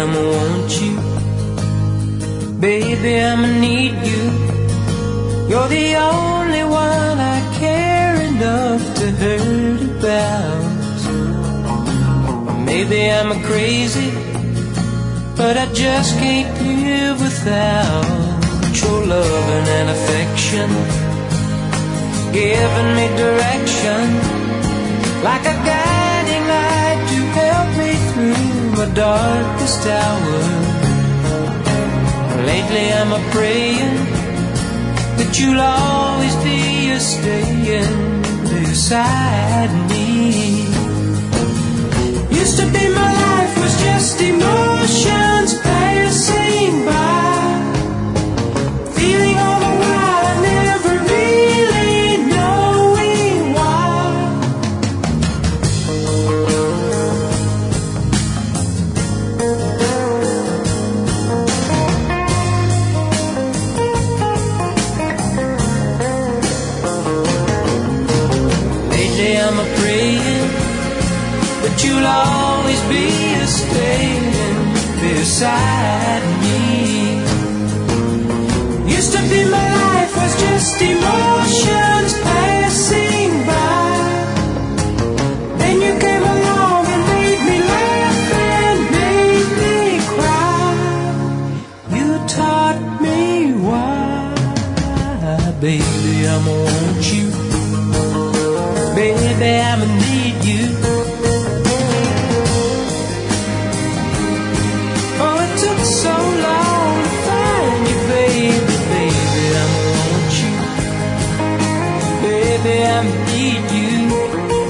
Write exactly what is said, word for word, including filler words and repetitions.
I'ma want you. Baby, I'ma need you. You're the only one I care enough to hurt about. Or maybe I'm a crazy, but I just can't live without your loving and affection, giving me direction, like a guiding light to help me through my darkest hour. Lately I'm a praying that you'll always be a staying beside me. Used to be my life was just emotions passing by, feeling all the while I never really knowing why. Lately I'm a praying that you'll always be a staying beside me. Used to be my life was just emotions passing by. Then you came along and made me laugh and made me cry. You taught me why. Baby, I'ma want you. Baby, I'ma need you. Oh, it took so long to find you, baby. Baby, I'ma want you. Baby, I need you.